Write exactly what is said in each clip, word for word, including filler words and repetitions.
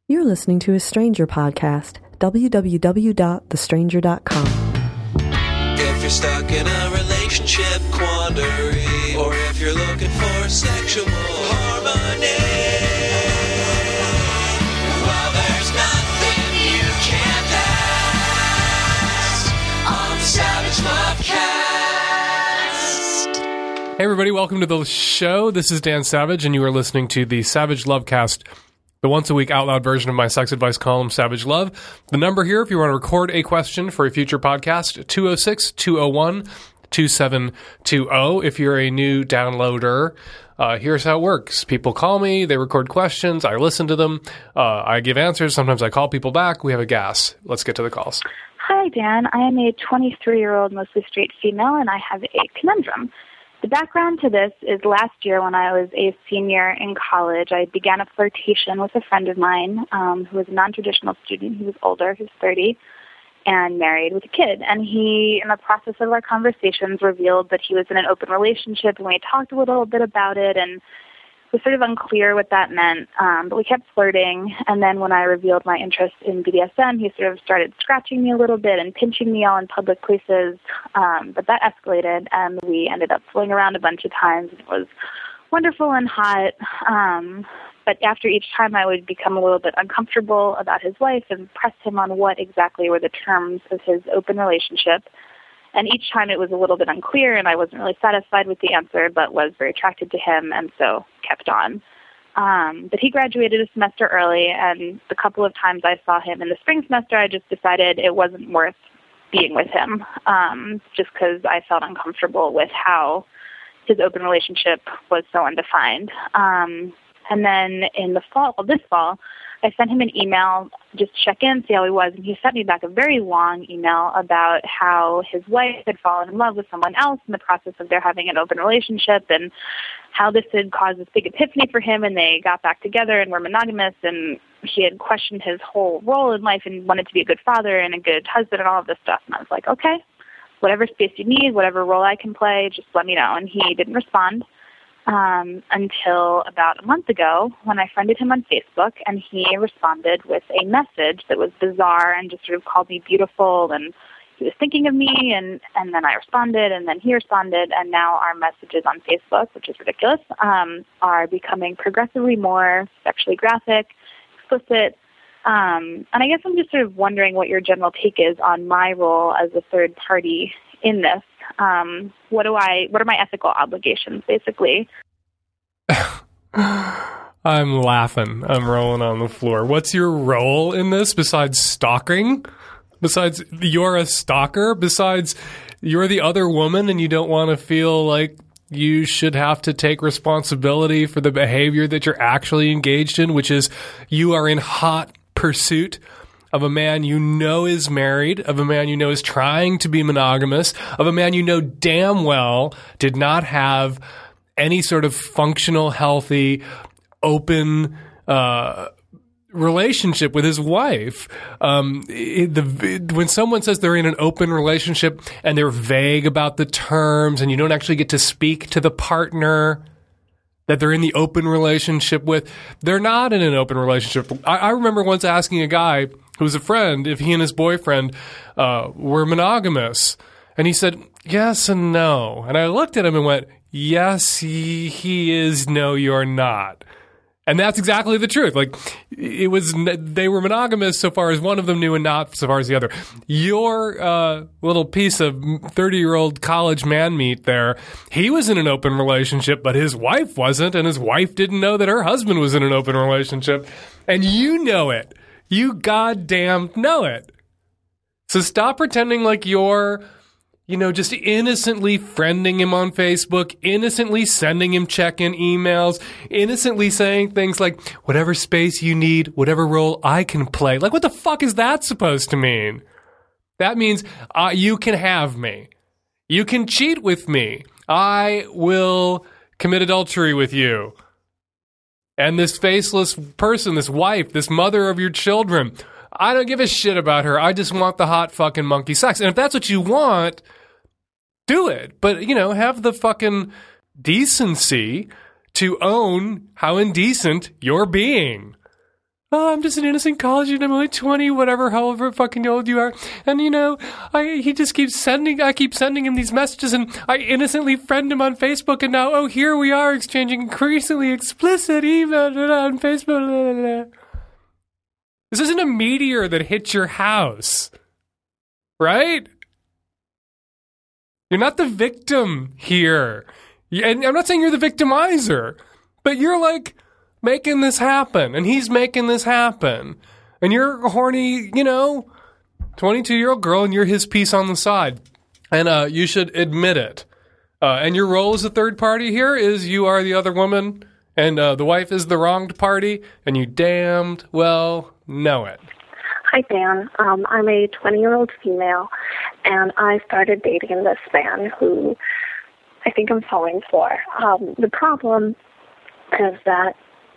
You're listening to a Stranger podcast, w w w dot the stranger dot com. If you're stuck in a relationship quandary, or if you're looking for sexual harmony, well, there's nothing you can't ask on the Savage Lovecast. Hey everybody, welcome to the show. This is Dan Savage, and you are listening to the Savage Lovecast, the once-a-week out-loud version of my sex advice column, Savage Love. The number here, if you want to record a question for a future podcast, two oh six, two oh one, two seven two oh. If you're a new downloader, uh, here's how it works. People call me, they record questions, I listen to them, uh, I give answers, sometimes I call people back, we have a gas. Let's get to the calls. Hi, Dan. I am a twenty-three-year-old, mostly straight female, and I have a conundrum. The background to this is last year when I was a senior in college, I began a flirtation with a friend of mine um, who was a non-traditional student. He was older, he was thirty, and married with a kid. And he, in the process of our conversations, revealed that he was in an open relationship, and we talked a little bit about it, and it was sort of unclear what that meant. Um, but we kept flirting, and then when I revealed my interest in B D S M, he sort of started scratching me a little bit and pinching me all in public places. Um, but that escalated, and we ended up fooling around a bunch of times. It was wonderful and hot. Um, but after each time, I would become a little bit uncomfortable about his wife and press him on what exactly were the terms of his open relationship. And each time it was a little bit unclear, and I wasn't really satisfied with the answer, but was very attracted to him, and so kept on. Um, but he graduated a semester early, and the couple of times I saw him in the spring semester, I just decided it wasn't worth being with him, um, just because I felt uncomfortable with how his open relationship was so undefined. Um, and then in the fall, well, this fall, I sent him an email just to check in, see how he was, and he sent me back a very long email about how his wife had fallen in love with someone else in the process of their having an open relationship, and how this had caused this big epiphany for him, and they got back together and were monogamous, and he had questioned his whole role in life and wanted to be a good father and a good husband and all of this stuff. And I was like, okay, whatever space you need, whatever role I can play, just let me know. And he didn't respond. Um, until about a month ago when I friended him on Facebook, and he responded with a message that was bizarre and just sort of called me beautiful, and he was thinking of me, and, and then I responded, and then he responded, and now our messages on Facebook, which is ridiculous, um, are becoming progressively more sexually graphic, explicit, um, and I guess I'm just sort of wondering what your general take is on my role as a third party in this. Um, what do I, what are my ethical obligations, basically? I'm laughing. I'm rolling on the floor. What's your role in this besides stalking? Besides, you're a stalker? Besides, you're the other woman and you don't want to feel like you should have to take responsibility for the behavior that you're actually engaged in, which is you are in hot pursuit of a man you know is married, of a man you know is trying to be monogamous, of a man you know damn well did not have any sort of functional, healthy, open uh, relationship with his wife. Um, it, the, when someone says they're in an open relationship and they're vague about the terms and you don't actually get to speak to the partner that they're in the open relationship with, they're not in an open relationship. I, I remember once asking a guy who was a friend if he and his boyfriend uh, were monogamous. And he said, yes and no. And I looked at him and went, yes, he, he is, no, you're not. And that's exactly the truth. Like, it was, they were monogamous so far as one of them knew and not so far as the other. Your uh, little piece of thirty-year-old college man meat there, he was in an open relationship, but his wife wasn't, and his wife didn't know that her husband was in an open relationship. And you know it. You goddamn know it. So stop pretending like you're, you know, just innocently friending him on Facebook, innocently sending him check-in emails, innocently saying things like, whatever space you need, whatever role I can play. Like, what the fuck is that supposed to mean? That means uh, you can have me. You can cheat with me. I will commit adultery with you. And this faceless person, this wife, this mother of your children, I don't give a shit about her. I just want the hot fucking monkey sex. And if that's what you want, do it. But, you know, have the fucking decency to own how indecent you're being. oh, I'm just an innocent college student. I'm only twenty, whatever, however fucking old you are. And, you know, I he just keeps sending, I keep sending him these messages, and I innocently friend him on Facebook, and now, oh, here we are exchanging increasingly explicit email on Facebook. This isn't a meteor that hit your house, right? You're not the victim here. And I'm not saying you're the victimizer, but you're like making this happen, and he's making this happen. And you're a horny, you know, twenty-two-year-old girl, and you're his piece on the side. And uh, you should admit it. Uh, and your role as a third party here is you are the other woman, and uh, the wife is the wronged party, and you damned well know it. Hi, Dan. Um, I'm a twenty-year-old female, and I started dating this man who I think I'm falling for. Um, the problem is that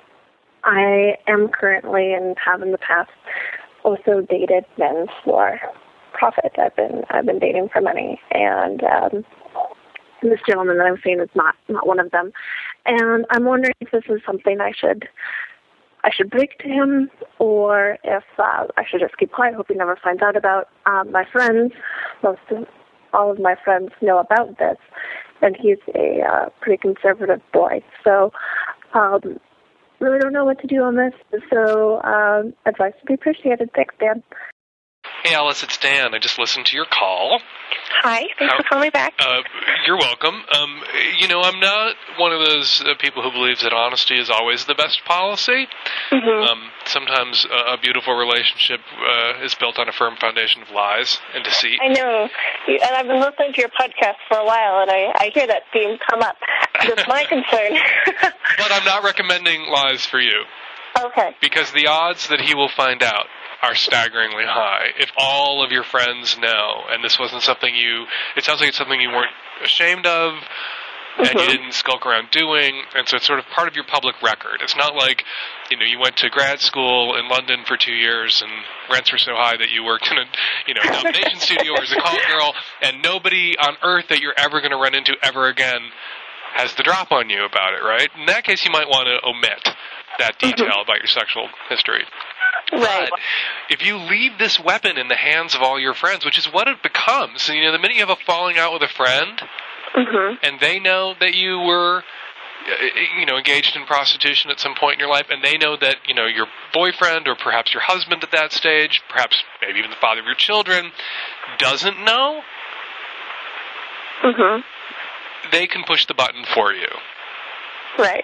I am currently and have in the past also dated men for profit. I've been I've been dating for money, and um, this gentleman that I'm seeing is not not one of them. And I'm wondering if this is something I should I should break to him, or if uh, I should just keep quiet, hope he never finds out about. Um, my friends, most of all of my friends know about this, and he's a uh, pretty conservative boy. So um, really don't know what to do on this. So um, advice would be appreciated. Thanks, Dan. Hey, Alice, it's Dan. I just listened to your call. Hi, thanks How, for calling me back. Uh, you're welcome. Um, you know, I'm not one of those uh, people who believes that honesty is always the best policy. Mm-hmm. Um, sometimes uh, a beautiful relationship uh, is built on a firm foundation of lies and deceit. I know, you, and I've been listening to your podcast for a while, and I, I hear that theme come up. That's my concern. But I'm not recommending lies for you. Okay. Because the odds that he will find out are staggeringly high. If all of your friends know, and this wasn't something you, it sounds like it's something you weren't ashamed of, and mm-hmm. you didn't skulk around doing, and so it's sort of part of your public record. It's not like, you know, you went to grad school in London for two years, and rents were so high that you worked in a, you know, nomination studio or as a call girl, and nobody on earth that you're ever going to run into ever again has the drop on you about it, right? In that case, you might want to omit that detail mm-hmm. about your sexual history. Right. But if you leave this weapon in the hands of all your friends, which is what it becomes, you know, the minute you have a falling out with a friend, mm-hmm. and they know that you were, you know, engaged in prostitution at some point in your life, and they know that, you know, your boyfriend or perhaps your husband at that stage, perhaps maybe even the father of your children, doesn't know, mm-hmm. they can push the button for you. Right.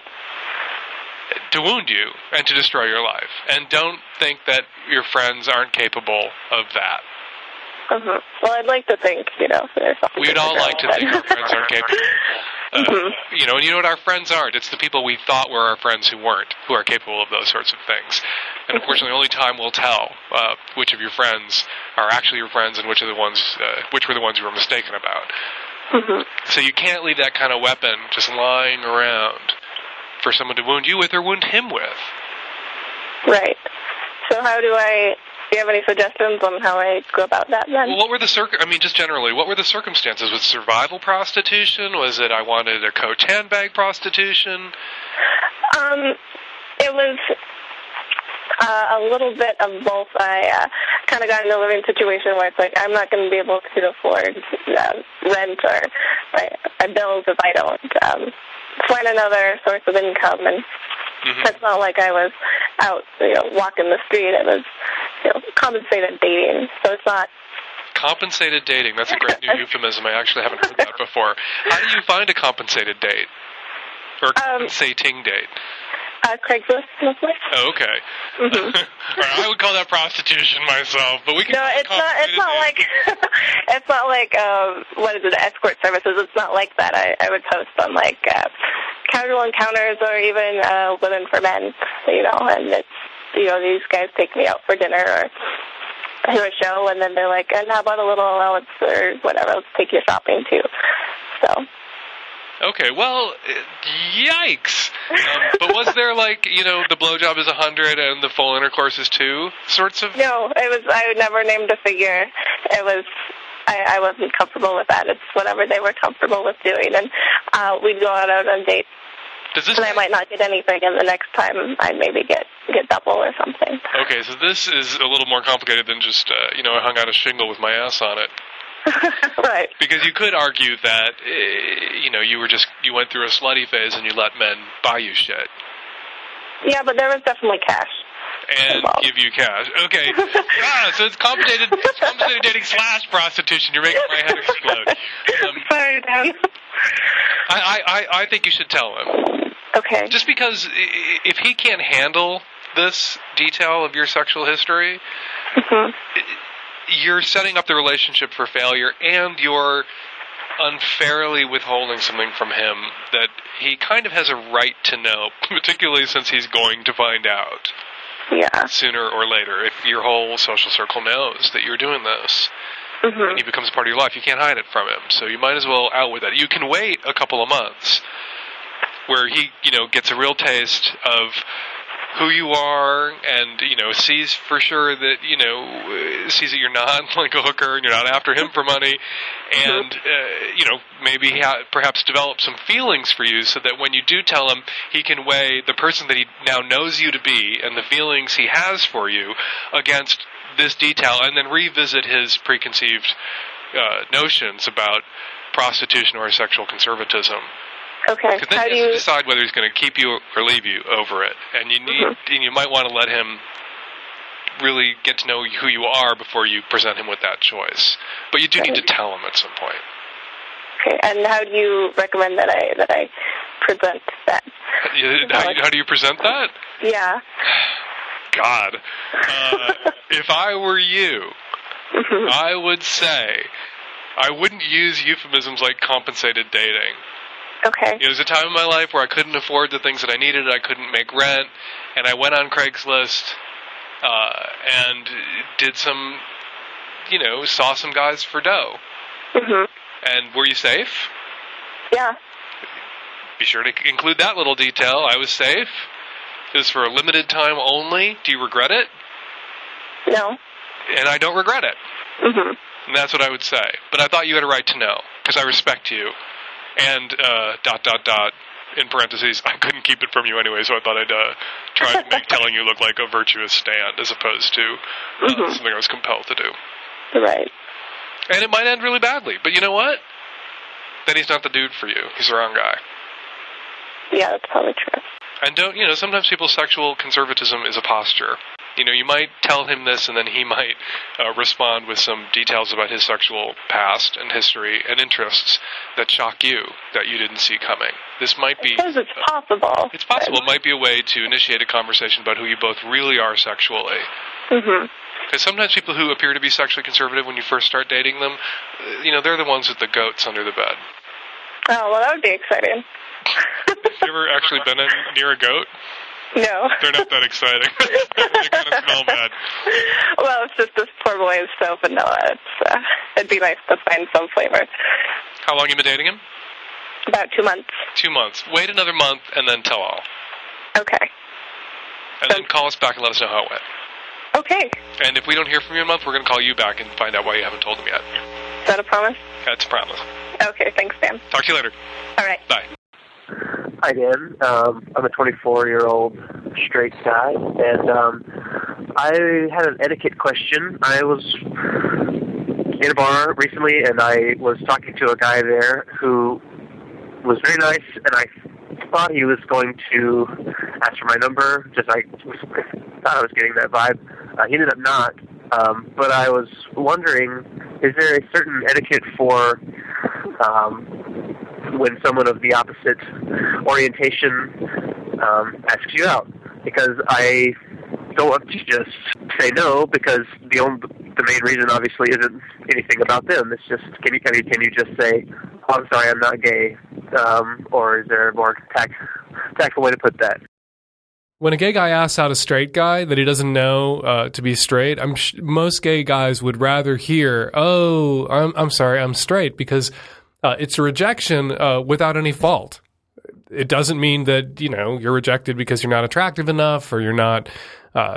To wound you and to destroy your life. And don't think that your friends aren't capable of that. Mm-hmm. Well, I'd like to think, you know, there's something. We'd all like to think our friends aren't capable. Uh, mm-hmm. You know, and you know what our friends aren't? It's the people we thought were our friends who weren't, who are capable of those sorts of things. And unfortunately, only time will tell uh, which of your friends are actually your friends and which are the ones, uh, which were the ones you were mistaken about. Mm-hmm. So you can't leave that kind of weapon just lying around for someone to wound you with or wound him with. Right. So how do I, do you have any suggestions on how I go about that then? Well, what were the circ- I mean, just generally, what were the circumstances? Was it survival prostitution? Was it I wanted a Coach handbag prostitution? Um, it was uh, a little bit of both. I uh, kind of got in a living situation where it's like I'm not going to be able to afford uh, rent or my, my bills if I don't um, find another source of income, and mm-hmm. it's not like I was out, you know, walking the street. It was, you know, compensated dating. So it's not compensated dating. That's a great new euphemism. I actually haven't heard that before. How do you find a compensated date or compensating um, date? Uh, Craigslist, mostly. Oh, okay. Mm-hmm. I would call that prostitution myself, but we can. No, it's not. It's not like. It's not like um, what is it? Escort services. It's not like that. I, I would post on like uh, casual encounters or even uh, women for men. You know, and it's, you know, these guys take me out for dinner or to a show, and then they're like, and how about a little allowance or whatever? Let's take you shopping too. So. Okay, well, yikes. Um, but was there, like, you know, the blowjob is one hundred and the full intercourse is two sorts of... No, it was, I never named a figure. It was, I, I wasn't comfortable with that. It's whatever they were comfortable with doing. And uh, we'd go out on dates Does this and I might not get anything, and the next time I maybe get, get double or something. Okay, so this is a little more complicated than just, uh, you know, I hung out a shingle with my ass on it. Right. Because you could argue that, uh, you know, you were just, you went through a slutty phase and you let men buy you shit. Yeah, but there was definitely cash. And involved. give you cash. Okay. Ah, so it's complicated, it's complicated dating slash prostitution. You're making my head explode. Um, Sorry, Dan. I, I, I think you should tell him. Okay. Just because if he can't handle this detail of your sexual history, Mm-hmm. you're setting up the relationship for failure, and you're unfairly withholding something from him that he kind of has a right to know, particularly since he's going to find out Yeah. sooner or later. If your whole social circle knows that you're doing this, Mm-hmm. and he becomes part of your life, you can't hide it from him. So you might as well out with it. You can wait a couple of months where he, you know, gets a real taste of who you are, and, you know, sees for sure that, you know, sees that you're not like a hooker and you're not after him for money, and, uh, you know, maybe he ha- perhaps develop some feelings for you so that when you do tell him, he can weigh the person that he now knows you to be and the feelings he has for you against this detail, and then revisit his preconceived uh, notions about prostitution or sexual conservatism. Okay. Because then How he do has to you? decide whether he's going to keep you or leave you over it. And you need, Mm-hmm. and you might want to let him really get to know who you are before you present him with that choice. But you do need to tell him at some point. Okay. And how do you recommend that I that I present that? You- How, how do you present that? Yeah. God. Uh, if I were you, Mm-hmm. I would say I wouldn't use euphemisms like compensated dating. Okay. It was a time in my life where I couldn't afford the things that I needed. I couldn't make rent, and I went on Craigslist uh, and did some, you know, saw some guys for dough. Mhm. And were you safe? Yeah. Be sure to include that little detail. I was safe. It was for a limited time only. Do you regret it? No. And I don't regret it. Mhm. And that's what I would say. But I thought you had a right to know, because I respect you. And, uh, dot, dot, dot, in parentheses, I couldn't keep it from you anyway, so I thought I'd uh, try to make telling you look like a virtuous stand as opposed to uh, Mhm. something I was compelled to do. Right. And it might end really badly. But you know what? Then he's not the dude for you. He's the wrong guy. Yeah, that's probably true. And don't, you know, sometimes people's sexual conservatism is a posture. You know, you might tell him this, and then he might uh, respond with some details about his sexual past and history and interests that shock you, that you didn't see coming. This might be... Because it's possible. It's possible. It might be a way to initiate a conversation about who you both really are sexually. Mhm. Because sometimes people who appear to be sexually conservative when you first start dating them, uh, you know, they're the ones with the goats under the bed. Oh, well, that would be exciting. Have you ever actually been in, near a goat? No. They're not that exciting. They kind of smell bad. Well, it's just this poor boy's so vanilla. It's, uh, it'd be nice to find some flavor. How long you been dating him? About two months. Two months. Wait another month and then tell all. Okay. And then call us back and let us know how it went. Okay. And if we don't hear from you in a month, we're going to call you back and find out why you haven't told them yet. Is that a promise? That's a promise. Okay, thanks, Dan. Talk to you later. All right. Bye. Hi, Dan. Um, I'm a twenty-four-year-old straight guy, and um, I had an etiquette question. I was in a bar recently, and I was talking to a guy there who was very nice, and I thought he was going to ask for my number. Just I thought I was getting that vibe. Uh, he ended up not. Um, but I was wondering, is there a certain etiquette for um, when someone of the opposite orientation um, asks you out? Because I don't want to just say no, because the only, the main reason obviously isn't anything about them. It's just, can you can you, can you just say, oh, I'm sorry, I'm not gay, um, or is there a more tact, tactful way to put that? When a gay guy asks out a straight guy that he doesn't know uh, to be straight, I'm sh- most gay guys would rather hear, "Oh, I'm I'm sorry, I'm straight," because uh, it's a rejection uh, without any fault. It doesn't mean that, you know, you're rejected because you're not attractive enough or you're not uh,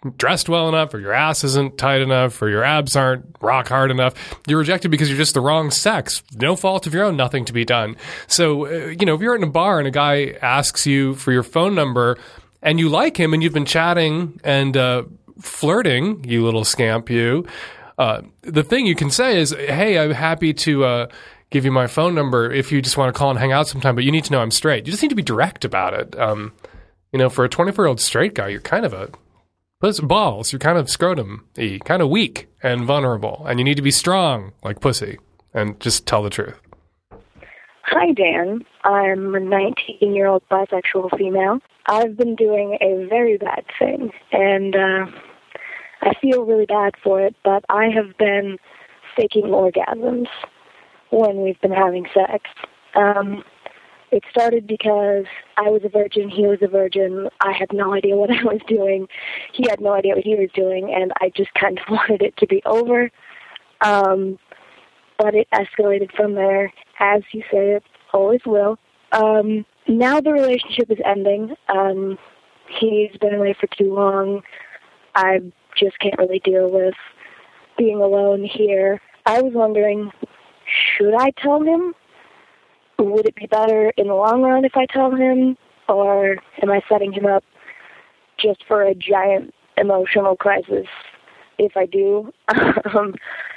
dressed well enough, or your ass isn't tight enough, or your abs aren't rock hard enough. You're rejected because you're just the wrong sex. No fault of your own, nothing to be done. So, uh, you know, if you're in a bar and a guy asks you for your phone number and you like him and you've been chatting and uh, flirting, you little scamp, you, uh, the thing you can say is, hey, I'm happy to uh, give you my phone number if you just want to call and hang out sometime, but you need to know I'm straight. You just need to be direct about it. Um, you know, for a twenty-four-year-old straight guy, you're kind of a puss balls. You're kind of scrotum-y, kind of weak and vulnerable, and you need to be strong like pussy and just tell the truth. Hi, Dan. I'm a nineteen-year-old bisexual female. I've been doing a very bad thing, and uh, I feel really bad for it, but I have been faking orgasms when we've been having sex. Um, it started because I was a virgin, he was a virgin. I had no idea what I was doing. He had no idea what he was doing, and I just kind of wanted it to be over. Um, but it escalated from there, as you say it always will. Um, now the relationship is ending. Um, he's been away for too long. I just can't really deal with being alone here. I was wondering, should I tell him? Would it be better in the long run if I tell him? Or am I setting him up just for a giant emotional crisis if I do? um,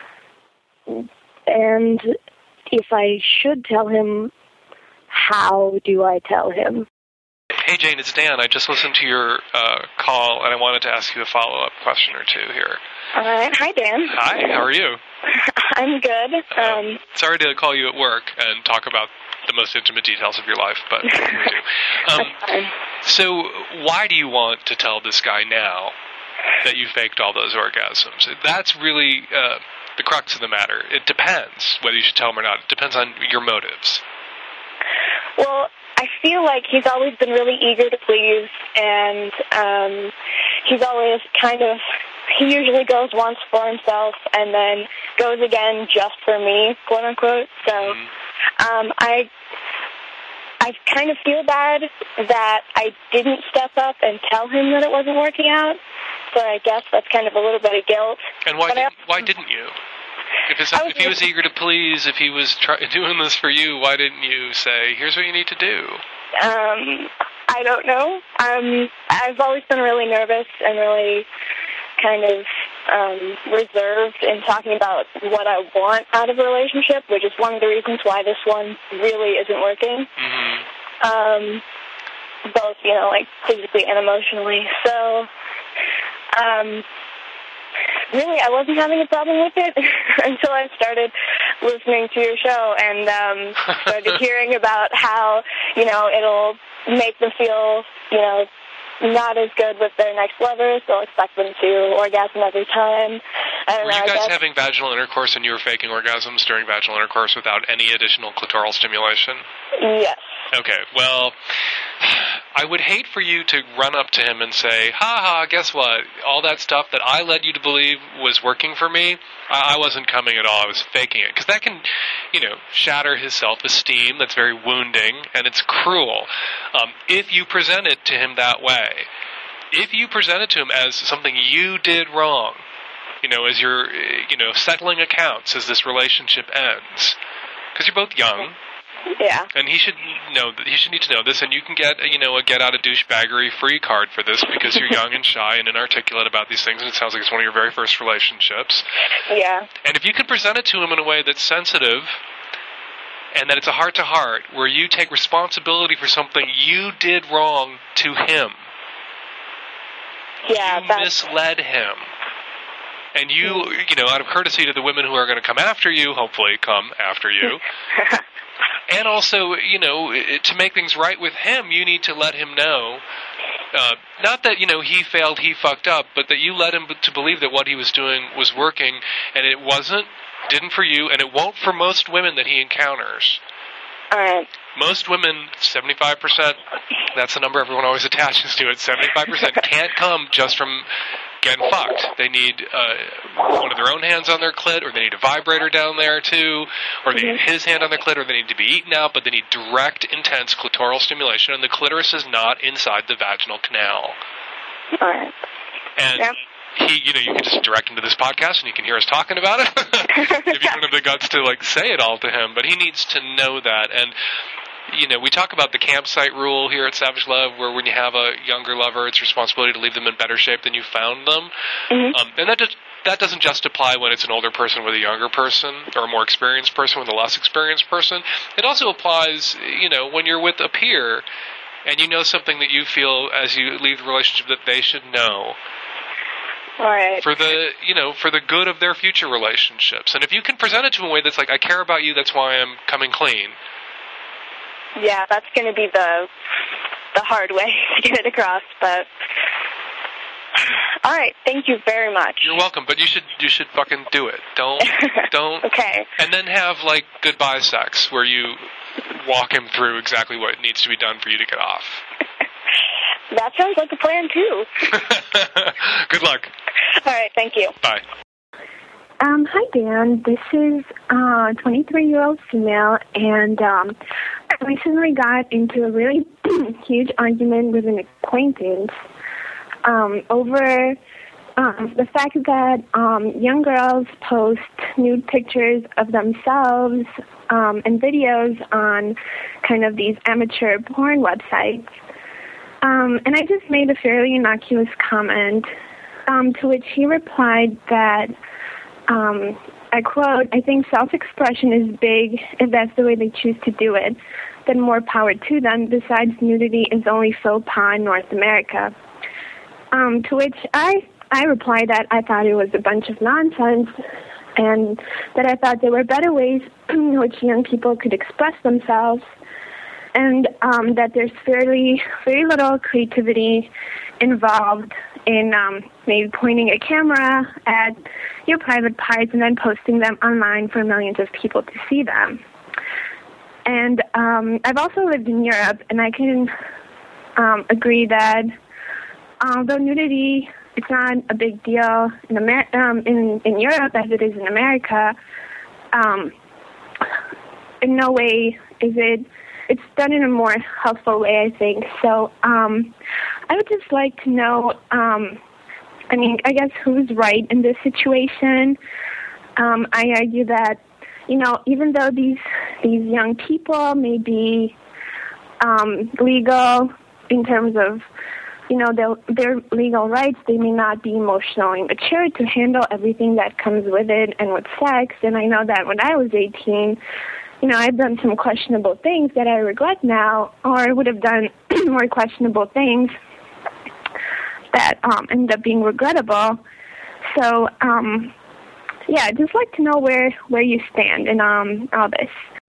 and if I should tell him, how do I tell him? Hey, Jane, it's Dan. I just listened to your uh, call, and I wanted to ask you a follow-up question or two here. All right. Hi, Dan. Hi, how are you? I'm good. Um, um, sorry to call you at work and talk about the most intimate details of your life, but we do. Um, so why do you want to tell this guy now that you faked all those orgasms? That's really uh, the crux of the matter. It depends whether you should tell him or not. It depends on your motives. Well, I feel like he's always been really eager to please, and um, he's always kind of, he usually goes once for himself and then goes again just for me, quote unquote. So um, I I kind of feel bad that I didn't step up and tell him that it wasn't working out. So I guess that's kind of a little bit of guilt. And why, but didn't, I, why didn't you? If, it's, was if he was eager to please, if he was try, doing this for you, why didn't you say, here's what you need to do? Um, I don't know. Um, I've always been really nervous and really kind of um, reserved in talking about what I want out of a relationship, which is one of the reasons why this one really isn't working. Mm-hmm. Um, both, you know, like physically and emotionally. So, um... really, I wasn't having a problem with it until I started listening to your show and um, started hearing about how, you know, it'll make them feel, you know, not as good with their next lovers. They'll expect them to orgasm every time. I don't were know, you I guys guess. having vaginal intercourse and you were faking orgasms during vaginal intercourse without any additional clitoral stimulation? Yes. Okay, well, I would hate for you to run up to him and say, ha ha, guess what? All that stuff that I led you to believe was working for me, I, I wasn't coming at all. I was faking it. Because that can, you know, shatter his self-esteem. That's very wounding, and it's cruel. Um, if you present it to him that way, if you present it to him as something you did wrong, you know, as you're, you know, settling accounts as this relationship ends, because you're both young. Yeah. And he should know that he should need to know this, and you can get, you know, a get out of douchebaggery free card for this because you're young and shy and inarticulate about these things, and it sounds like it's one of your very first relationships. Yeah. And if you can present it to him in a way that's sensitive and that it's a heart to heart, where you take responsibility for something you did wrong to him. Yeah. You That's... misled him. And you, you know, out of courtesy to the women who are going to come after you, hopefully come after you. And also, you know, to make things right with him, you need to let him know, uh, not that, you know, he failed, he fucked up, but that you led him to believe that what he was doing was working, and it wasn't, didn't for you, and it won't for most women that he encounters. All right. Most women, seventy-five percent, that's the number everyone always attaches to it, seventy-five percent can't come just from getting fucked. They need uh, one of their own hands on their clit, or they need a vibrator down there too, or they need his hand on their clit, or they need to be eaten out, but they need direct, intense clitoral stimulation, and the clitoris is not inside the vaginal canal. All right. And Yep. he, you know, you can just direct him to this podcast and he can hear us talking about it if you don't have the guts to, like, say it all to him. But he needs to know that. And, you know, we talk about the campsite rule here at Savage Love, where when you have a younger lover, it's your responsibility to leave them in better shape than you found them. Mm-hmm. Um, and that just, that doesn't just apply when it's an older person with a younger person, or a more experienced person with a less experienced person. It also applies, you know, when you're with a peer and you know something that you feel as you leave the relationship that they should know. All right. For the, you know, for the good of their future relationships. And if you can present it to a way that's like, I care about you, that's why I'm coming clean. Yeah, that's going to be the the hard way to get it across, but all right, thank you very much. You're welcome, but you should you should fucking do it. Don't don't Okay. And then have like goodbye sex where you walk him through exactly what needs to be done for you to get off. That sounds like a plan too. Good luck. All right, thank you. Bye. Um, hi, Dan. This is a twenty-three-year-old female, and um, I recently got into a really huge argument with an acquaintance um, over um, the fact that um, young girls post nude pictures of themselves um, and videos on kind of these amateur porn websites. Um, and I just made a fairly innocuous comment, um, to which he replied that, um, I quote, I think self-expression is big if that's the way they choose to do it. Then more power to them. Besides, nudity is only faux pas in North America. Um, to which I, I replied that I thought it was a bunch of nonsense and that I thought there were better ways in which young people could express themselves, and um, that there's fairly very little creativity involved in um, maybe pointing a camera at your private parts and then posting them online for millions of people to see them. And um, I've also lived in Europe, and I can um, agree that although nudity, it's not a big deal in, Amer- um, in, in Europe as it is in America, um, in no way is it It's done in a more helpful way, I think. So um, I would just like to know, um, I mean, I guess who's right in this situation. Um, I argue that, you know, even though these these young people may be um, legal in terms of, you know, their, their legal rights, they may not be emotionally mature to handle everything that comes with it and with sex. And I know that when I was eighteen, you know, I've done some questionable things that I regret now, or would have done more questionable things that um, end up being regrettable. So, um, yeah, I'd just like to know where, where you stand in um, all this.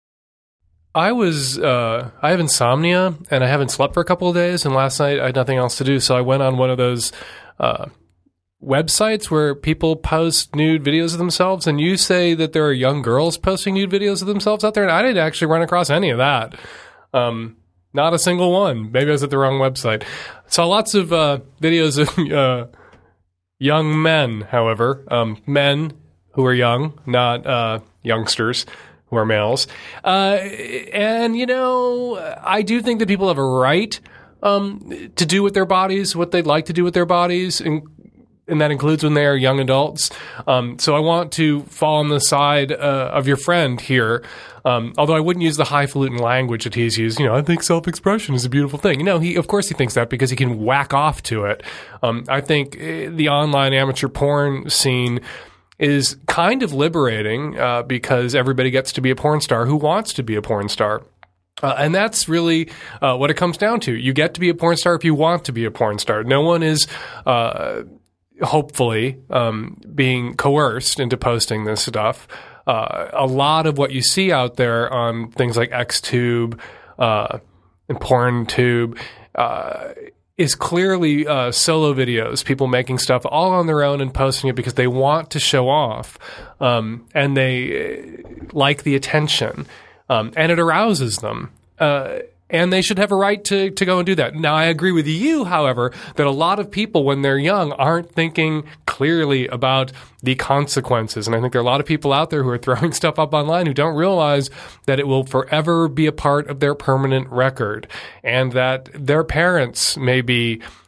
I was, uh, I have insomnia, and I haven't slept for a couple of days, and last night I had nothing else to do, so I went on one of those uh, websites where people post nude videos of themselves, and you say that there are young girls posting nude videos of themselves out there, and I didn't actually run across any of that. Um, not a single one. Maybe I was at the wrong website. Saw lots of uh, videos of uh, young men, however, um, men who are young, not uh, youngsters who are males. Uh, and, you know, I do think that people have a right um, to do with their bodies what they'd like to do with their bodies, and and that includes when they are young adults. Um, so I want to fall on the side uh, of your friend here, um, although I wouldn't use the highfalutin language that he's used. You know, I think self-expression is a beautiful thing. You know, he of course he thinks that because he can whack off to it. Um, I think the online amateur porn scene is kind of liberating uh, because everybody gets to be a porn star who wants to be a porn star. Uh, and that's really uh, what it comes down to. You get to be a porn star if you want to be a porn star. No one is... Uh, hopefully um, being coerced into posting this stuff. Uh, a lot of what you see out there on things like XTube uh, and PornTube uh, is clearly uh, solo videos, people making stuff all on their own and posting it because they want to show off, um, and they like the attention, um, and it arouses them. Uh, And they should have a right to, to go and do that. Now, I agree with you, however, that a lot of people, when they're young, aren't thinking clearly about the consequences. And I think there are a lot of people out there who are throwing stuff up online who don't realize that it will forever be a part of their permanent record, and that their parents may be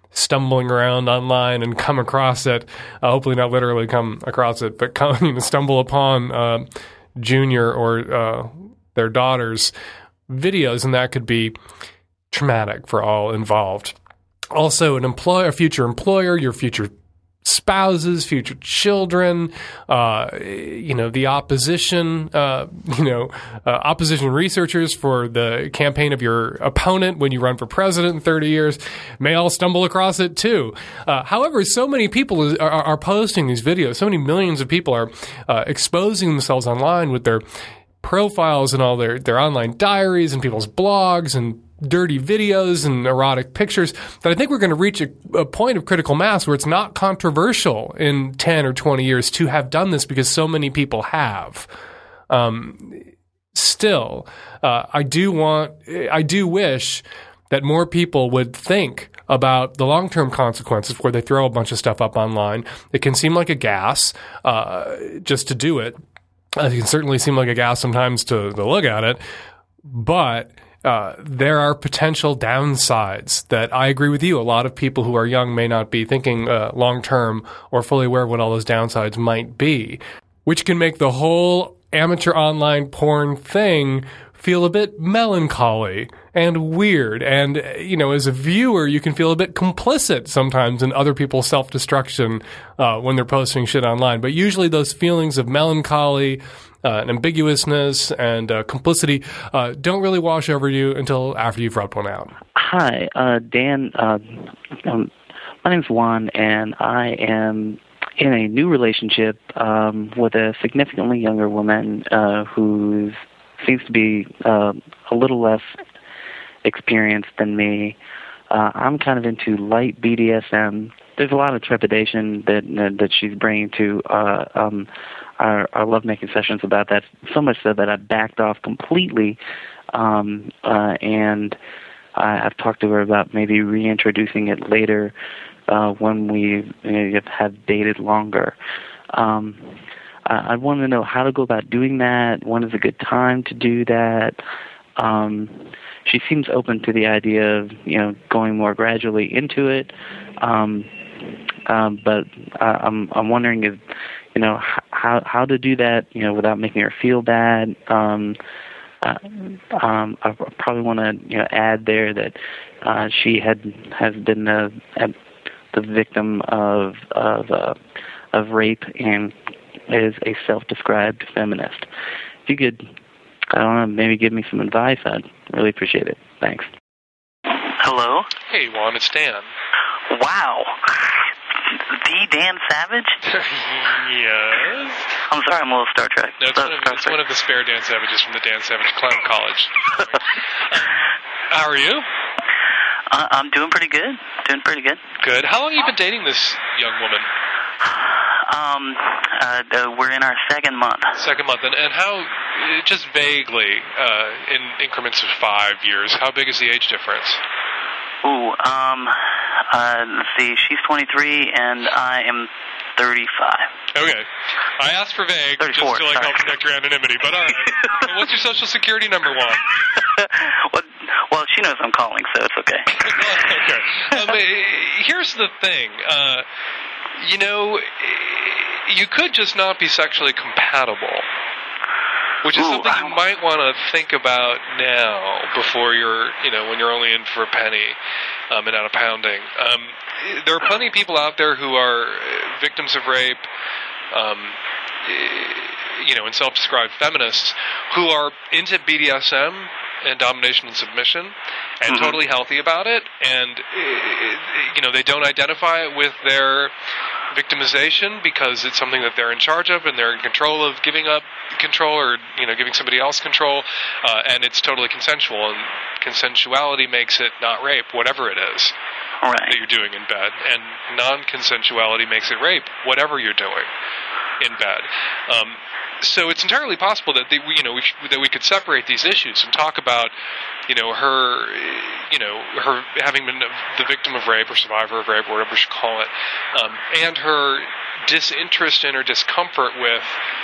stumbling around online and come across it, uh, hopefully not literally come across it, but come, you know, stumble upon uh, Junior or uh, their daughter's videos, and that could be traumatic for all involved. Also, an employer, a future employer, your future spouses, future children, uh, you know, the opposition, uh, you know, uh, opposition researchers for the campaign of your opponent when you run for president in thirty years may all stumble across it too. Uh, however, so many people are, are posting these videos, so many millions of people are uh, exposing themselves online with their profiles and all their, their online diaries and people's blogs and dirty videos and erotic pictures, that I think we're going to reach a, a point of critical mass where it's not controversial in ten or twenty years to have done this because so many people have. Um, still, uh, I do want, I do wish that more people would think about the long-term consequences before they throw a bunch of stuff up online. It can seem like a gas uh, just to do it. It can certainly seem like a gas sometimes to, to look at it, but Uh, there are potential downsides that I agree with you. A lot of people who are young may not be thinking uh, long-term or fully aware of what all those downsides might be, which can make the whole amateur online porn thing feel a bit melancholy and weird. And, you know, as a viewer, you can feel a bit complicit sometimes in other people's self-destruction uh, when they're posting shit online. But usually those feelings of melancholy, Uh, and ambiguousness and uh, complicity uh, don't really wash over you until after you've rubbed one out. Hi, uh, Dan. Uh, um, my name's Juan, and I am in a new relationship um, with a significantly younger woman uh, who seems to be uh, a little less experienced than me. Uh, I'm kind of into light B D S M. There's a lot of trepidation that uh, that she's bringing to uh, um, our, our lovemaking sessions about that, so much so that I backed off completely, um, uh, and I, I've talked to her about maybe reintroducing it later uh, when we you know, have dated longer. Um, I, I want to know how to go about doing that. When is a good time to do that? Um, she seems open to the idea of, you know, going more gradually into it. Um, um, but uh, I'm, I'm wondering if, you know, how, how to do that, you know, without making her feel bad. Um, uh, um, I probably want to, you know, add there that, uh, she had, has been the, the victim of, of, uh, of rape and is a self-described feminist. If you could, I don't know, maybe give me some advice, I'd really appreciate it. Thanks. Hello? Hey, Juan, it's Dan. Wow. The Dan Savage? Yes? I'm sorry, I'm a little Star Trek. No, it's, Star, one, of, Star it's Trek. one of the spare Dan Savages from the Dan Savage Clown College. uh, how are you? Uh, I'm doing pretty good. Doing pretty good. Good. How long have you been dating this young woman? Um, uh, the, we're in our second month. Second month. And, and how, just vaguely, uh, in increments of five years, how big is the age difference? Ooh, um, uh, let's see, she's twenty-three and I am thirty-five. Okay. I asked for vague just to like sorry. help protect your anonymity, but all right. What's your social security number, Juan? well, well, she knows I'm calling, so it's okay. okay. Um, here's the thing. Uh, you know, you could just not be sexually compatible, which is Ooh, something you might want to think about now before you're, you know, when you're only in for a penny um, and out of pounding. Um, there are plenty of people out there who are victims of rape, um, you know, and self-described feminists who are into B D S M and domination and submission and mm-hmm. totally healthy about it, and, you know, they don't identify it with their victimization because it's something that they're in charge of and they're in control of giving up control or, you know, giving somebody else control, uh, and it's totally consensual, and consensuality makes it not rape, whatever it is right. that you're doing in bed, and non-consensuality makes it rape, whatever you're doing in bed. Um, so it's entirely possible that they, you know, we, that we could separate these issues and talk about, you know, her, you know, her having been the victim of rape or survivor of rape, or whatever you should call it, um, and her disinterest in or discomfort with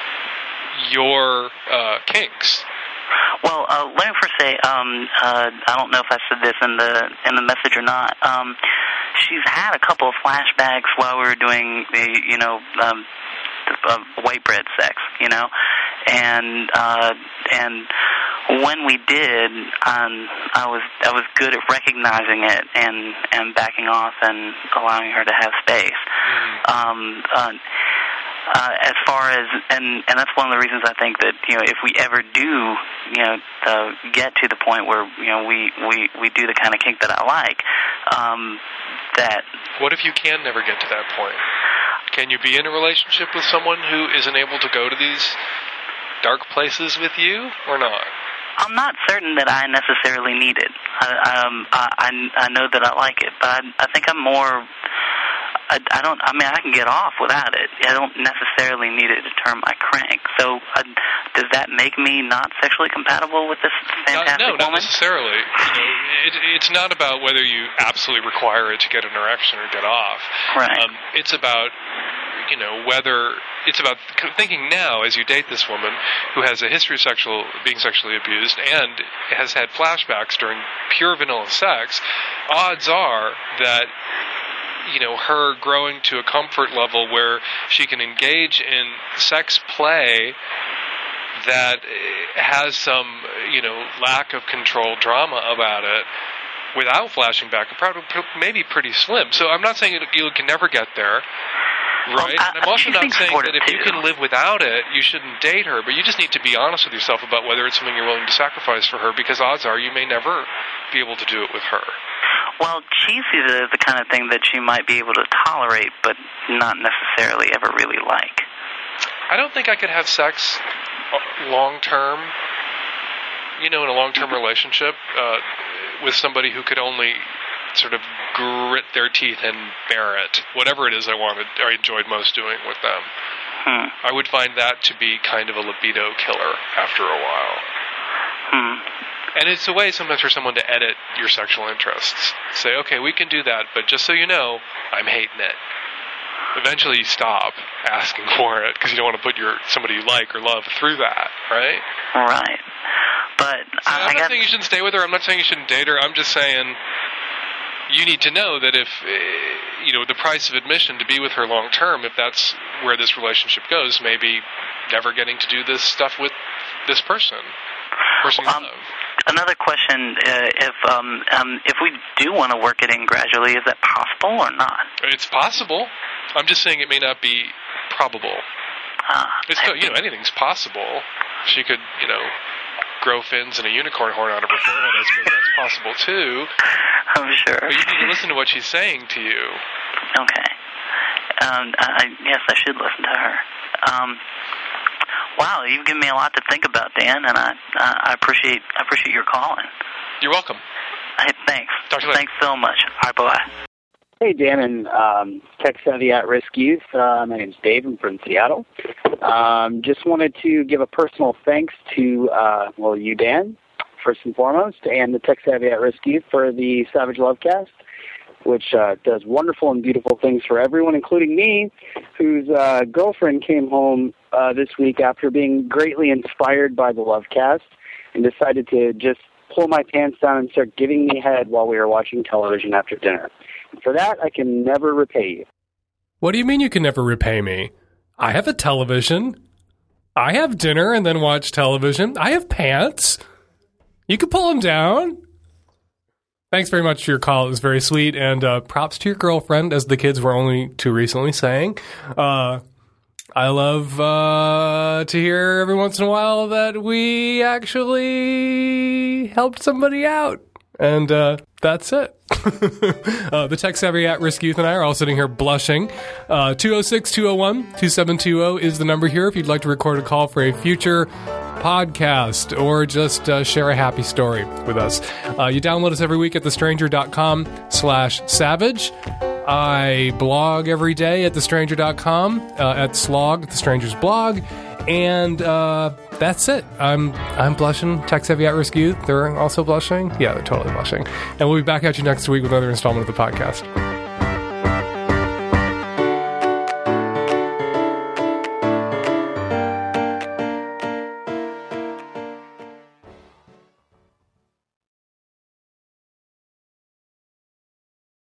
your uh, kinks. Well, uh, let me first say, um, uh, I don't know if I said this in the in the message or not. Um, she's had a couple of flashbacks while we were doing the, you know, um, uh, white bread sex, you know, and uh, and when we did, um, I was I was good at recognizing it and, and backing off and allowing her to have space. Mm-hmm. Um, uh, uh, as far as and, and that's one of the reasons I think that, you know, if we ever do, you know, uh, get to the point where, you know, we, we, we do the kind of kink that I like, um, that. What if you can never get to that point? Can you be in a relationship with someone who isn't able to go to these dark places with you, or not? I'm not certain that I necessarily need it. I, um, I, I, I know that I like it, but I, I think I'm more. I, I don't. I mean, I can get off without it. I don't necessarily need it to turn my crank. So, uh, does that make me not sexually compatible with this fantastic not, no, woman? No, not necessarily. You know, it, it's not about whether you absolutely require it to get an erection or get off. Right. Um, it's about, you know, whether it's about thinking now as you date this woman who has a history of sexual being sexually abused and has had flashbacks during pure vanilla sex. Odds are that, you know, her growing to a comfort level where she can engage in sex play that has some, you know, lack of control drama about it without flashing back, probably maybe pretty slim. So I'm not saying you can never get there. Right, well, I, and I'm also not saying that if too. you can live without it, you shouldn't date her, but you just need to be honest with yourself about whether it's something you're willing to sacrifice for her, because odds are you may never be able to do it with her. Well, she sees it as the kind of thing that she might be able to tolerate, but not necessarily ever really like. I don't think I could have sex long-term, you know, in a long-term relationship uh, with somebody who could only sort of grit their teeth and bear it, whatever it is I wanted, or I enjoyed most doing with them. Hmm. I would find that to be kind of a libido killer after a while. Hmm. And it's a way sometimes for someone to edit your sexual interests. Say, okay, we can do that, but just so you know, I'm hating it. Eventually you stop asking for it because you don't want to put your somebody you like or love through that, right? Right. But so I, I'm I not got... saying you shouldn't stay with her. I'm not saying you shouldn't date her. I'm just saying you need to know that if, you know, the price of admission to be with her long term, if that's where this relationship goes, maybe never getting to do this stuff with this person. person um, another question, uh, if um, um, if we do want to work it in gradually, is that possible or not? It's possible. I'm just saying it may not be probable. Uh, it's still, you know, anything's possible. She could, you know, grow fins and a unicorn horn out of her forehead. I suppose that's possible too. I'm sure. But you need to listen to what she's saying to you. Okay. Um, I, yes, I should listen to her. Um, wow, you've given me a lot to think about, Dan, and I I appreciate I appreciate your calling. You're welcome. Hey, thanks. Talk to you later. Thanks so much. All right, bye-bye. Hey, Dan and um, tech-savvy at-risk youth. Uh, my name's Dave. I'm from Seattle. Um, just wanted to give a personal thanks to, uh, well, you, Dan, first and foremost, and the tech-savvy at-risk youth for the Savage Lovecast, which uh, does wonderful and beautiful things for everyone, including me, whose uh, girlfriend came home uh, this week after being greatly inspired by the Lovecast and decided to just pull my pants down and start giving me head while we were watching television after dinner. For that, I can never repay you. What do you mean you can never repay me? I have a television. I have dinner and then watch television. I have pants. You can pull them down. Thanks very much for your call. It was very sweet. And uh, props to your girlfriend, as the kids were only too recently saying. Uh, I love uh, to hear every once in a while that we actually helped somebody out. And uh, that's it. uh, the tech-savvy at-risk youth and I are all sitting here blushing. Uh, two oh six, two oh one, two seven two oh is the number here if you'd like to record a call for a future podcast or just uh, share a happy story with us. Uh, you download us every week at thestranger.com slash savage. I blog every day at thestranger dot com, uh, at Slog, The Stranger's blog. And uh, that's it. I'm I'm blushing. Tech-savvy at-risk youth, they're also blushing. Yeah, they're totally blushing. And we'll be back at you next week with another installment of the podcast.